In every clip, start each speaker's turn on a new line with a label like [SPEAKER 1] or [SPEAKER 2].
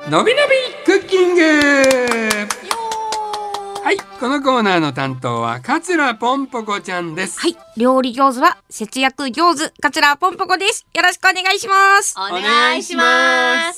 [SPEAKER 1] のびのびクッキング。はい、このコーナーの担当は桂ぽんぽこちゃんです。
[SPEAKER 2] はい、料理上手は節約上手、桂ぽんぽこです。よろしくお願いします。
[SPEAKER 3] お願いします。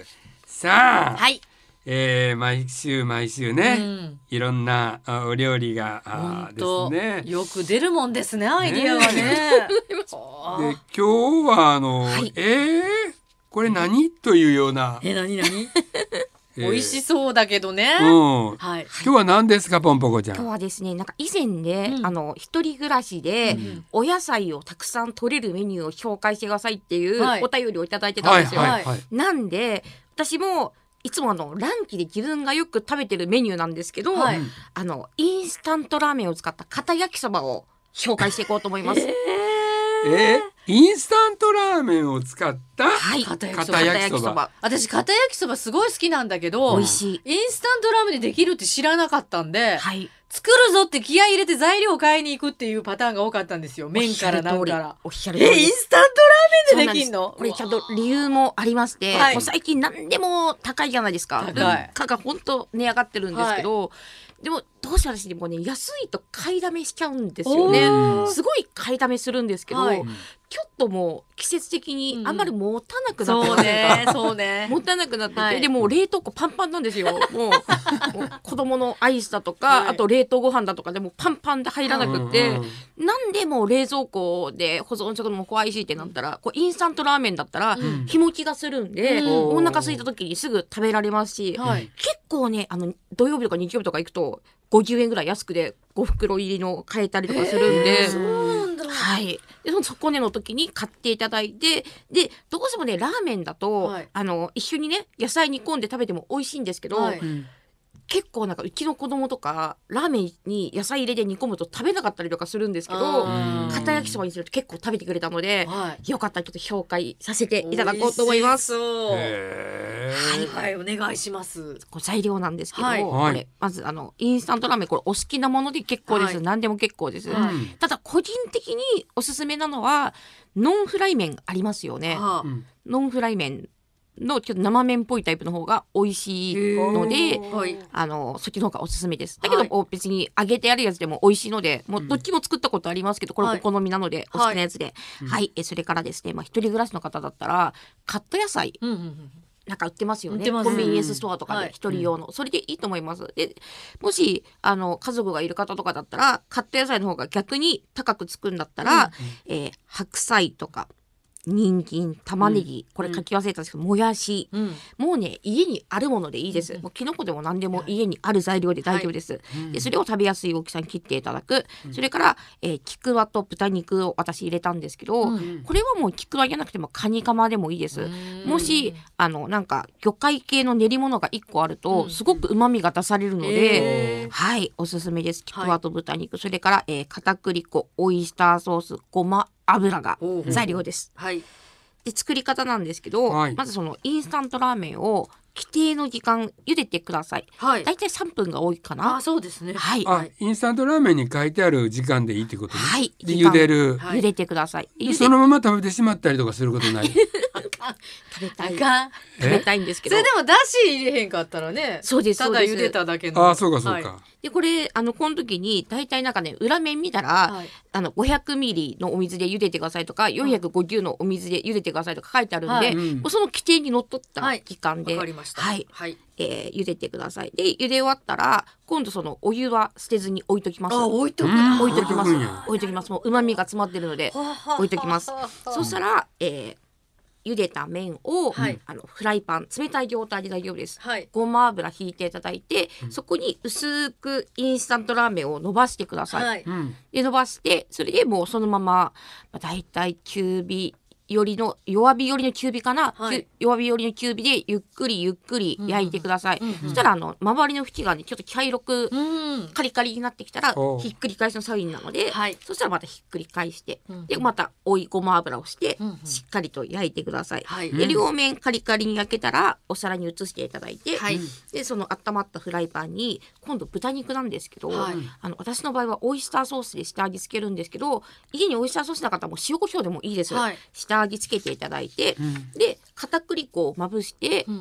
[SPEAKER 1] さあ、
[SPEAKER 3] はい、
[SPEAKER 1] 毎週ね、いろんなお料理がですね、
[SPEAKER 3] よく出るもんですね、アイディアがね。
[SPEAKER 1] で今日ははい、これ何というような
[SPEAKER 3] 何美味しそうだけどね、
[SPEAKER 1] はい、今日は何ですか、ぽんぽこちゃん。
[SPEAKER 2] 今日はですね、なんか以前で、一人暮らしで、お野菜をたくさん取れるメニューを紹介してくださいっていうお便りをいただいてたんですよ。なんで私もいつもランチで自分がよく食べてるメニューなんですけど、インスタントラーメンを使った片焼きそばを紹介していこうと思います。
[SPEAKER 1] インスタントラーメンを使った
[SPEAKER 2] 片焼きそば。
[SPEAKER 3] 私片焼きそばすごい好きなんだけど、
[SPEAKER 2] 美味しい
[SPEAKER 3] インスタントラーメンでできるって知らなかったんで、作るぞって気合い入れて材料を買いに行くっていうパターンが多かったんですよ。麺からなんから
[SPEAKER 2] おっしゃる通り。
[SPEAKER 3] インスタントラーメンでできんの？
[SPEAKER 2] これちゃんと理由もありまして、もう最近何でも高いじゃないですか。物価が本当値上がってるんですけど、でもどうして私でもね、安いと買いだめしちゃうんですよね。すごい買いだめするんですけど、ちょっともう季節的にあんまり持たなくなってますね。
[SPEAKER 3] そうね。
[SPEAKER 2] 持たなくなってて、でも冷凍庫パンパンなんですよ。もう子供のアイスだとか、あと冷凍ご飯だとかでもパンパンで入らなくて、なんでもう冷蔵庫で保存食も怖いしってなったら、インスタントラーメンだったら日持ちがするんで、お腹空いた時にすぐ食べられますし、結構ね、土曜日とか日曜日とか行くと50円ぐらい安くで5袋入りの買えたりとかするんで、はい、でそこねの時に買っていただいて、でどうしてもねラーメンだと、一緒にね野菜煮込んで食べても美味しいんですけど、結構なんかうちの子供とかラーメンに野菜入れて煮込むと食べなかったりとかするんですけど、片焼きそばにすると結構食べてくれたので、よかったらちょっと紹介させていただこうと思います。
[SPEAKER 3] はい、お願いします。
[SPEAKER 2] 材料なんですけど、これまずインスタントラーメン、これお好きなもので結構です。何でも結構です。ただ個人的におすすめなのはノンフライ麺ありますよね。ノンフライ麺のちょっと生麺っぽいタイプの方が美味しいので、そっちの方がおすすめです。だけど、別に揚げてあるやつでも美味しいので、もうどっちも作ったことありますけど、これお好みなので、お好きなやつで。それからですね、一人暮らしの方だったらカット野菜、なんか売ってますよね。コンビニエンスストアとかで一人用の、それでいいと思います。でもし家族がいる方とかだったらカット野菜の方が逆に高くつくんだったら、白菜とか人参、玉ねぎ、これ書き忘れたんですけど、もやし、もうね家にあるものでいいです。もうキノコでも何でも家にある材料で大丈夫です。でそれを食べやすい大きさに切っていただく。それから、ちくわと豚肉を私入れたんですけど、これはもうちくわじゃなくてもカニカマでもいいです。もしなんか魚介系の練り物が1個あるとすごく旨味が出されるので、おすすめです。ちくわと豚肉、それから片栗粉、オイスターソース、ごま油が材料です。で作り方なんですけど、まずそのインスタントラーメンを規定の時間茹でてください。だいたい3分が多いかな。
[SPEAKER 3] そうですね。
[SPEAKER 1] インスタントラーメンに書いてある時間でいいってことね。で茹でる。
[SPEAKER 2] 茹でてください。
[SPEAKER 1] でそのまま食べてしまったりとかすることない？
[SPEAKER 2] 食べたいんですけど。
[SPEAKER 3] それでもだし入れへんかったらね。
[SPEAKER 2] そうです。
[SPEAKER 3] ただ茹でただけの。
[SPEAKER 1] そうかそうか。
[SPEAKER 2] でこれこの時にだいたいなんかね裏面見たら、500ミリのお水で茹でてくださいとか、450のお水で茹でてくださいとか書いてあるんで、その規定にのっとった時間で、茹でてください。で茹で終わったら今度そのお湯は捨てずに置いときます。置いときます。もう旨味が詰まってるので置いときます。そしたら茹でた麺を、フライパン冷たい状態で大丈夫です。ごま油ひいていただいて、そこに薄くインスタントラーメンを伸ばしてください。で伸ばして、それでもうそのまま、だいたい中火よりの弱火よりの中火かな、弱火よりの中火でゆっくり焼いてください。そしたら周りの縁がねちょっと茶色くカリカリになってきたらひっくり返しのサインなので、そしたらまたひっくり返して、でまた追いごま油をしてしっかりと焼いてください。で両面カリカリに焼けたらお皿に移していただいて、でその温まったフライパンに今度豚肉なんですけど、私の場合はオイスターソースで下味付けるんですけど、家にオイスターソースなかったらもう塩コショウでもいいです。下味付けていただいて、で片栗粉をまぶして、1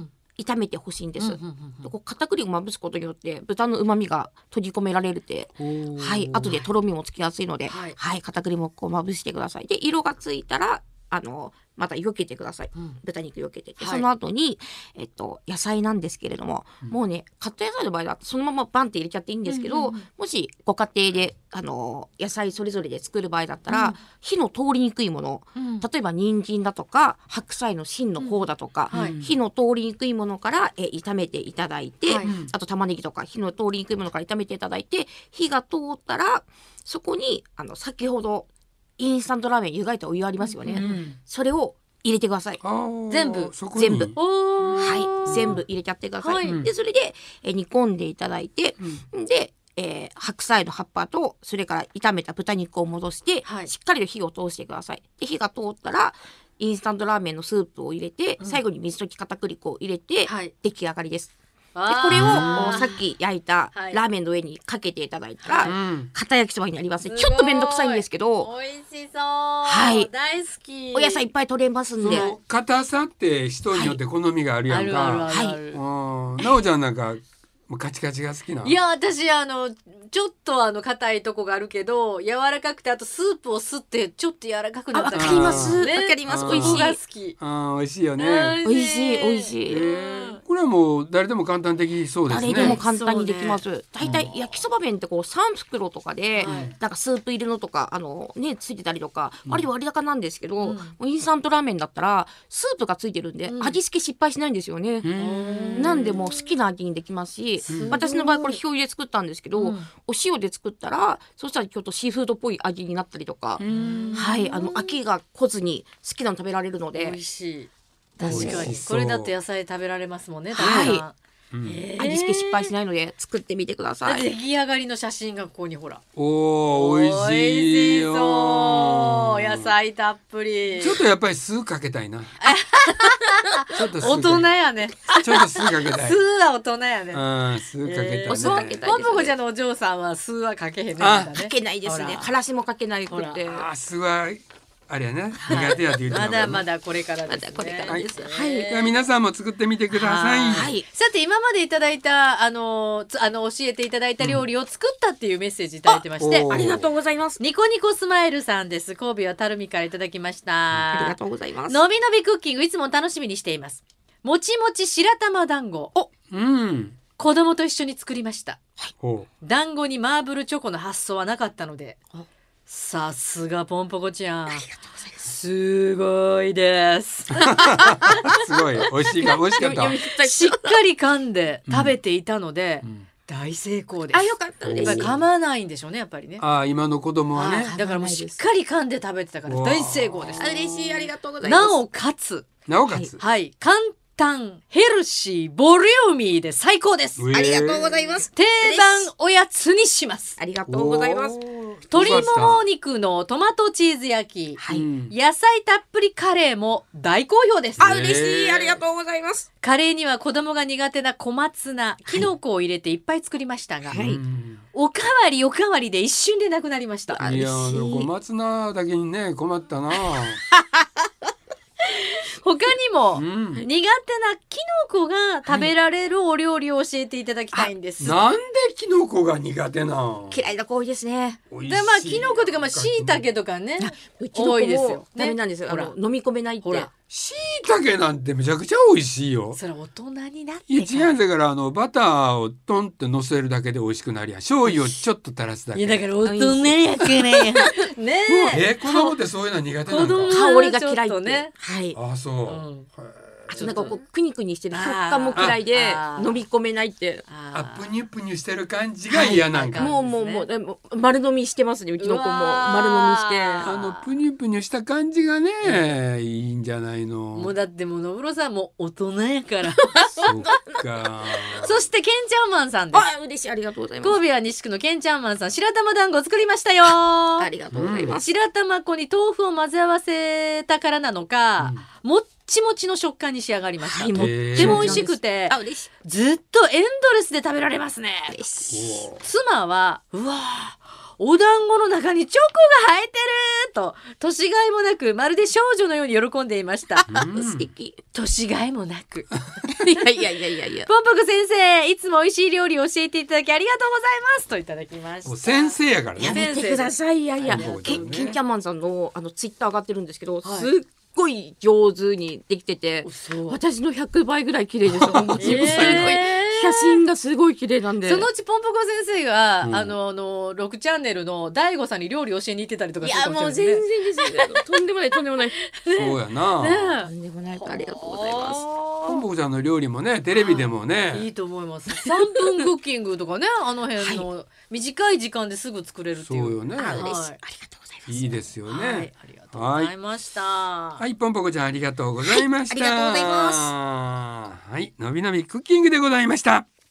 [SPEAKER 2] 炒めてほしいんです。こう片栗をまぶすことによって豚の旨味が閉じ込められるって、はい、後でとろみもつきやすいので、はい、片栗もこうまぶしてください。で色がついたらまた避けてください。豚肉避けて、その後に、野菜なんですけれども、もうねカット野菜の場合だとそのままバンって入れちゃっていいんですけど、もしご家庭で野菜それぞれで作る場合だったら、火の通りにくいもの、例えば人参だとか白菜の芯の方だとか、火の通りにくいものから炒めていただいて、あと玉ねぎとか火の通りにくいものから炒めていただいて、火が通ったらそこに先ほどインスタントラーメン湯がいたお湯ありますよね、それを入れてください。全部全部入れちゃってください。でそれで煮込んでいただいて、で白菜の葉っぱとそれから炒めた豚肉を戻して、しっかりと火を通してください。で火が通ったらインスタントラーメンのスープを入れて、最後に水溶き片栗粉を入れて、出来上がりです。でこれをさっき焼いたラーメンの上にかけていただいたら、片焼きそばになりますね。ちょっとめんどくさいんですけど
[SPEAKER 3] 美味しそう、はい、大好き。
[SPEAKER 2] お野菜いっぱい取れますんで。
[SPEAKER 1] その硬さって人によって好みがあるやんか。なおちゃんなんかカチカチが好きな。
[SPEAKER 3] いや私ちょっと硬いとこがあるけど柔らかくて、あとスープを吸ってちょっと柔らかくなったり。
[SPEAKER 2] わかりますわかります。美味しい。
[SPEAKER 3] が好き。
[SPEAKER 1] 美味しいよね。
[SPEAKER 2] 美味しい美味しい。
[SPEAKER 1] これはもう誰でも簡単できそうですね。
[SPEAKER 2] 誰でも簡単にできます。だいたい焼きそば麺ってこう3袋とかでなんかスープ入りのとかねついてたりとか、あれ割高なんですけど、インスタントラーメンだったらスープがついてるんで味付け失敗しないんですよね。なんでもう好きな味にできますし、私の場合これ醤油で作ったんですけど、お塩で作ったらそしたらちょっとシーフードっぽい味になったりとか、はい飽きが来ずに好きなの食べられるので。
[SPEAKER 3] 美味しい。確かにこれだと野菜食べられますもんね。
[SPEAKER 2] はい、味付け失敗しないので作ってみてください。
[SPEAKER 3] 出来上がりの写真がここにほら。
[SPEAKER 1] 美味しいよ。
[SPEAKER 3] 野菜たっぷり。
[SPEAKER 1] ちょっとやっぱり酢かけたいな。ちょっと
[SPEAKER 3] 大人やね。
[SPEAKER 1] ちょっと酢かけたい。
[SPEAKER 3] 酢は大人やね。
[SPEAKER 1] 酢かけたい。
[SPEAKER 2] 酢かけたい。
[SPEAKER 3] ポンポコちゃんのお嬢さんは酢はかけへんね。
[SPEAKER 2] かけないですね。からしもかけないくて。
[SPEAKER 1] 酢はあれやね、苦手やって言って
[SPEAKER 3] まだまだこれからですね。
[SPEAKER 2] これからです。
[SPEAKER 1] はい。皆さんも作ってみてください。
[SPEAKER 3] はい。さて今までいただいた教えていただいた料理を作ったっていうメッセージいただいてまして、
[SPEAKER 2] ありがとうございます。
[SPEAKER 3] ニコニコスマイルさんです。神戸はたるみからいただきました。
[SPEAKER 2] ありがとうございます。
[SPEAKER 3] のびのびクッキングいつも楽しみにしています。もちもち白玉団子。子供と一緒に作りました。団子にマーブルチョコの発想はなかったので。さすがポンポコちゃん。すごいです。
[SPEAKER 1] すごい美味しかった。
[SPEAKER 3] しっかり噛んで食べていたので、大成功です。
[SPEAKER 2] よかったです。
[SPEAKER 3] やっぱり噛まないんでしょうねやっぱりね。
[SPEAKER 1] 今の子供はね。
[SPEAKER 3] だからもうしっかり噛んで食べてたから大成功です。
[SPEAKER 2] 嬉しい、ありがとうございます。
[SPEAKER 3] なおかつはい簡単ヘルシーボリューミーで最高です。
[SPEAKER 2] ありがとうございます。
[SPEAKER 3] 定番おやつにします。
[SPEAKER 2] ありがとうございます。
[SPEAKER 3] 鶏もも肉のトマトチーズ焼き、野菜たっぷりカレーも大好評です。
[SPEAKER 2] 嬉しい、ありがとうございます。
[SPEAKER 3] カレーには子供が苦手な小松菜、きのこを入れていっぱい作りましたが、おかわりおかわりで一瞬でなくなりました。
[SPEAKER 1] いや小松菜だけにね困ったな。
[SPEAKER 3] 他にも、苦手なキノコが食べられるお料理を教えていただきたいんです。
[SPEAKER 1] なんでキノコが苦手な？
[SPEAKER 2] 嫌いな子多いですね。
[SPEAKER 3] でキノコというか椎茸とかね多いですよ。
[SPEAKER 2] ダメなんですよ。飲み込めないって。
[SPEAKER 1] 椎茸なんてめちゃくちゃ美味しいよ。
[SPEAKER 3] それ大人になって
[SPEAKER 1] いや違うんだからバターをトンって乗せるだけで美味しくなるやん。醤油をちょっと垂らすだけ。
[SPEAKER 3] いやだから大人やからね
[SPEAKER 1] え子供ってそういうの苦手なのか。
[SPEAKER 2] 香りが嫌いってね。はい。
[SPEAKER 1] そう。
[SPEAKER 2] あとなんかこうクニクニしてる食感も嫌いで飲み込めないって。
[SPEAKER 1] プニュプニュしてる感じが嫌なんか。
[SPEAKER 2] もう丸飲みしてますね。うちの子も丸飲みして。
[SPEAKER 1] プニュプニュした感じがねいいんじゃないの。
[SPEAKER 3] もうだってもうのぶろさんも大人やから。
[SPEAKER 1] そっか。
[SPEAKER 3] そしてケンちゃんマンさんです。
[SPEAKER 2] 嬉しい、ありがとうございます。
[SPEAKER 3] 神戸は西区のケンちゃんマンさん、白玉団子を作りましたよ。
[SPEAKER 2] ありがとうございます。
[SPEAKER 3] 白玉粉に豆腐を混ぜ合わせたからなのか、もっちもちの食感に仕上がりました。とっても美味しくてずっとエンドレスで食べられますね。妻はお団子の中にチョコが入ってると年がいもなくまるで少女のように喜んでいました。
[SPEAKER 2] 素敵。
[SPEAKER 3] 年がいもなく
[SPEAKER 2] いやいやいやいやいや。
[SPEAKER 3] ポンポコ先生、いつも美味しい料理を教えていただきありがとうございますといただきました。
[SPEAKER 1] 先生やからね。
[SPEAKER 2] やめてください。いやいや、ケンキャンマンさんのツイッター上がってるんですけど、すっごい上手にできてて、私の100倍ぐらい綺麗です。すごい写真がすごい綺麗なんで。
[SPEAKER 3] そのうちポンポコ先生が、6チャンネルの大悟さんに料理教えに行ってたりとかするかもしれないですね。
[SPEAKER 2] いやもう全然です。とんでもないとんでもない。
[SPEAKER 1] そうやな。
[SPEAKER 2] とんでもない。ありがとうございます。
[SPEAKER 1] ポンポコちゃんの料理もね、テレビでもね、
[SPEAKER 3] いいと思います。3分クッキングとかね、あの辺の短い時間ですぐ作れるっていう。
[SPEAKER 1] そうよね。
[SPEAKER 2] ありがとうございます。
[SPEAKER 1] いいですよね。
[SPEAKER 3] ありがとうございました。
[SPEAKER 1] はい、ポンポコちゃんありがとうございました。
[SPEAKER 2] ありがとうございます。
[SPEAKER 1] はい、のびのびクッキングでございました。